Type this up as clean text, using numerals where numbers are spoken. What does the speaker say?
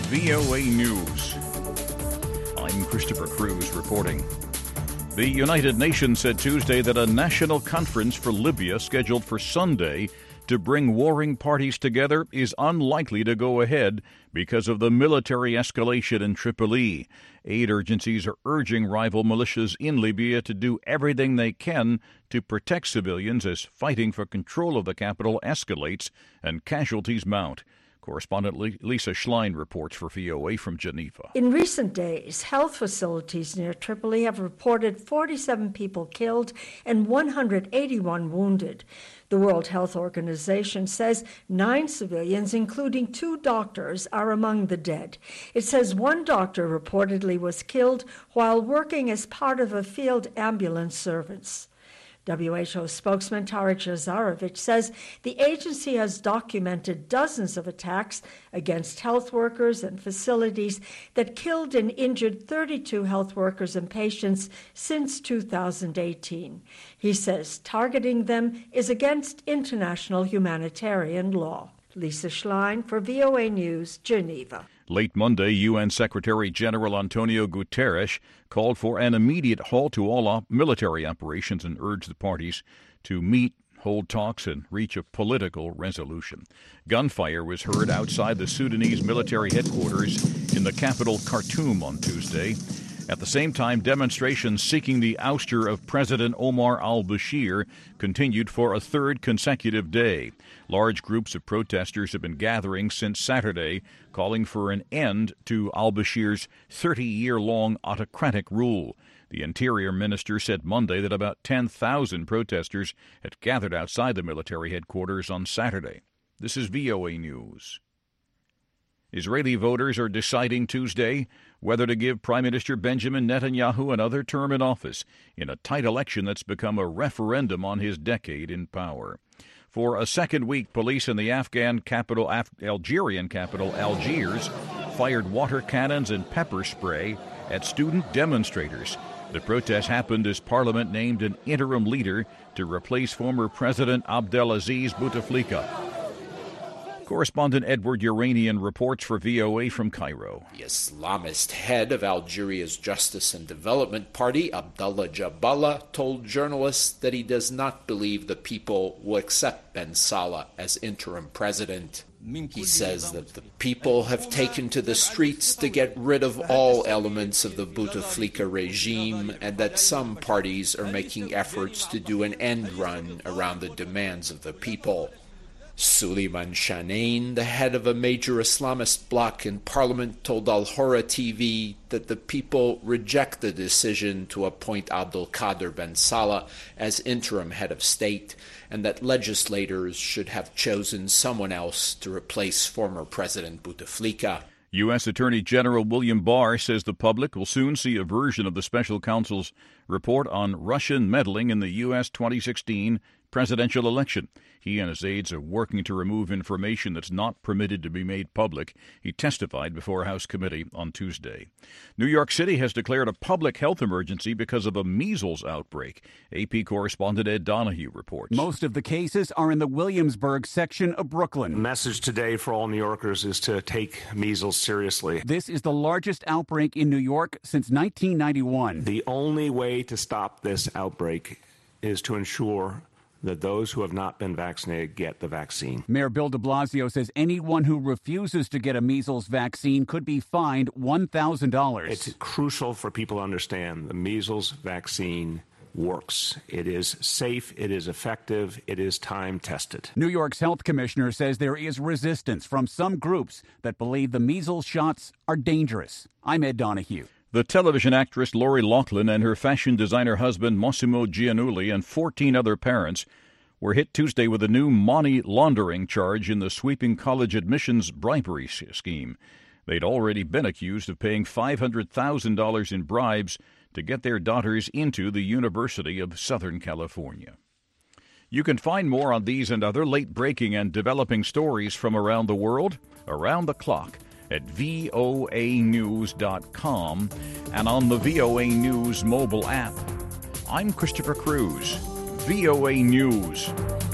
VOA News. I'm Christopher Cruz reporting. The United Nations said Tuesday that a national conference for Libya scheduled for Sunday to bring warring parties together is unlikely to go ahead because of the military escalation in Tripoli. Aid agencies are urging rival militias in Libya to do everything they can to protect civilians as fighting for control of the capital escalates and casualties mount. Correspondent Lisa Schlein reports for VOA from Geneva. In recent days, health facilities near Tripoli have reported 47 people killed and 181 wounded. The World Health Organization says 9 civilians, including 2 doctors, are among the dead. It says 1 doctor reportedly was killed while working as part of a field ambulance service. WHO spokesman Tarek Jazarovich says the agency has documented dozens of attacks against health workers and facilities that killed and injured 32 health workers and patients since 2018. He says targeting them is against international humanitarian law. Lisa Schlein for VOA News, Geneva. Late Monday, UN Secretary-General Antonio Guterres called for an immediate halt to all military operations and urged the parties to meet, hold talks, and reach a political resolution. Gunfire was heard outside the Sudanese military headquarters in the capital Khartoum on Tuesday. At the same time, demonstrations seeking the ouster of President Omar al-Bashir continued for a third consecutive day. Large groups of protesters have been gathering since Saturday, calling for an end to al-Bashir's 30-year-long autocratic rule. The Interior Minister said Monday that about 10,000 protesters had gathered outside the military headquarters on Saturday. This is VOA News. Israeli voters are deciding Tuesday whether to give Prime Minister Benjamin Netanyahu another term in office in a tight election that's become a referendum on his decade in power. For a second week, police in the Algerian capital Algiers fired water cannons and pepper spray at student demonstrators. The protest happened as Parliament named an interim leader to replace former President Abdelaziz Bouteflika. Correspondent Edward Uranian reports for VOA from Cairo. The Islamist head of Algeria's Justice and Development Party, Abdallah Jabala, told journalists that he does not believe the people will accept Ben Salah as interim president. He says that the people have taken to the streets to get rid of all elements of the Bouteflika regime and that some parties are making efforts to do an end run around the demands of the people. Suleiman Shanain, the head of a major Islamist bloc in parliament, told Al Hora TV that the people reject the decision to appoint Abdul Qadir Ben Salah as interim head of state and that legislators should have chosen someone else to replace former President Bouteflika. U.S. Attorney General William Barr says the public will soon see a version of the special counsel's report on Russian meddling in the U.S. 2016 presidential election. He and his aides are working to remove information that's not permitted to be made public. He testified before a House committee on Tuesday. New York City has declared a public health emergency because of a measles outbreak. AP correspondent Ed Donahue reports. Most of the cases are in the Williamsburg section of Brooklyn. The message today for all New Yorkers is to take measles seriously. This is the largest outbreak in New York since 1991. The only way to stop this outbreak is to ensure that those who have not been vaccinated get the vaccine. Mayor Bill de Blasio says anyone who refuses to get a measles vaccine could be fined $1,000. It's crucial for people to understand the measles vaccine works. It is safe, it is effective, it is time-tested. New York's health commissioner says there is resistance from some groups that believe the measles shots are dangerous. I'm Ed Donahue. The television actress Lori Loughlin and her fashion designer husband Massimo Giannulli and 14 other parents were hit Tuesday with a new money laundering charge in the sweeping college admissions bribery scheme. They'd already been accused of paying $500,000 in bribes to get their daughters into the University of Southern California. You can find more on these and other late-breaking and developing stories from around the world, around the clock, at voanews.com and on the VOA News mobile app. I'm Christopher Cruz, VOA News.